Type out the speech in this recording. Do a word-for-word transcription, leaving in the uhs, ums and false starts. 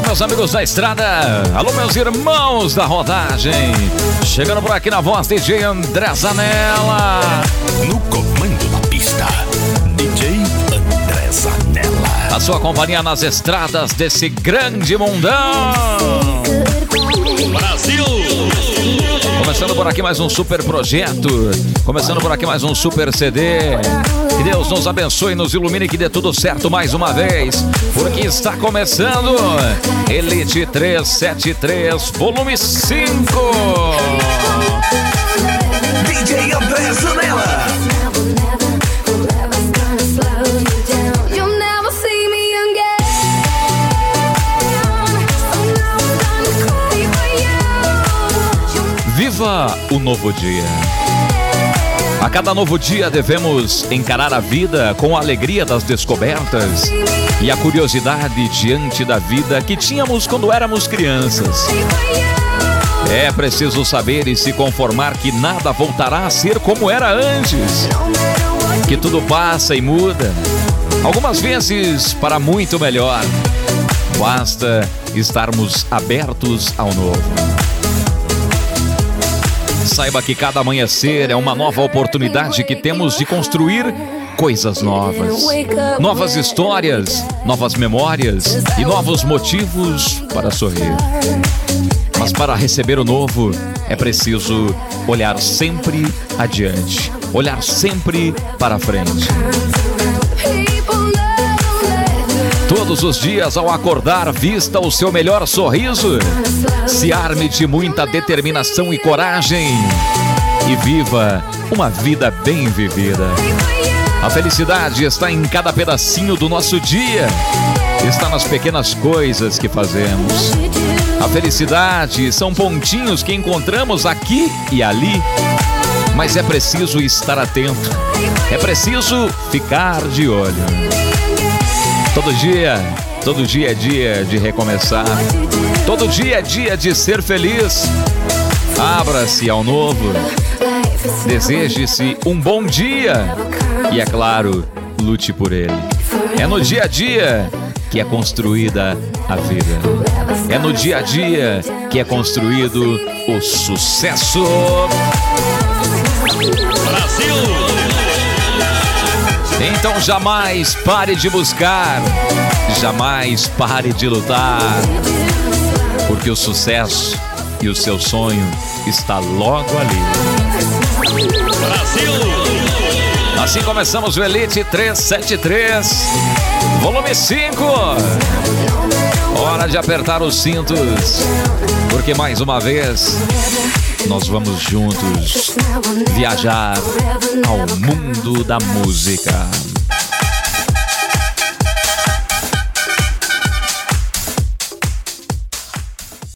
meus amigos da estrada. Alô, meus irmãos da rodagem. Chegando por aqui na voz, D J André Zanella. No comando da pista, D J André Zanella. A sua companhia nas estradas desse grande mundão. Brasil! Começando por aqui mais um super projeto. Começando por aqui mais um super C D. Que Deus nos abençoe, nos ilumine, que dê tudo certo mais uma vez. Porque está começando Elite trezentos e setenta e três, volume cinco. D J André Zanella. Viva o novo dia. A cada novo dia devemos encarar a vida com a alegria das descobertas e a curiosidade diante da vida que tínhamos quando éramos crianças. É preciso saber e se conformar que nada voltará a ser como era antes, que tudo passa e muda, algumas vezes para muito melhor. Basta estarmos abertos ao novo. Saiba que cada amanhecer é uma nova oportunidade que temos de construir coisas novas, novas histórias, novas memórias e novos motivos para sorrir. Mas para receber o novo, é preciso olhar sempre adiante, olhar sempre para frente. Todos os dias, ao acordar, vista o seu melhor sorriso. Se arme de muita determinação e coragem e viva uma vida bem vivida. A felicidade está em cada pedacinho do nosso dia. Está nas pequenas coisas que fazemos. A felicidade são pontinhos que encontramos aqui e ali. Mas é preciso estar atento. É preciso ficar de olho. Todo dia, todo dia é dia de recomeçar. Todo dia é dia de ser feliz. Abra-se ao novo. Deseje-se um bom dia. E é claro, lute por ele. É no dia a dia que é construída a vida. É no dia a dia que é construído o sucesso. Brasil! Então jamais pare de buscar, jamais pare de lutar, porque o sucesso e o seu sonho está logo ali. Brasil! Assim começamos o Elite trezentos e setenta e três, volume cinco. Hora de apertar os cintos, porque mais uma vez nós vamos juntos viajar ao mundo da música.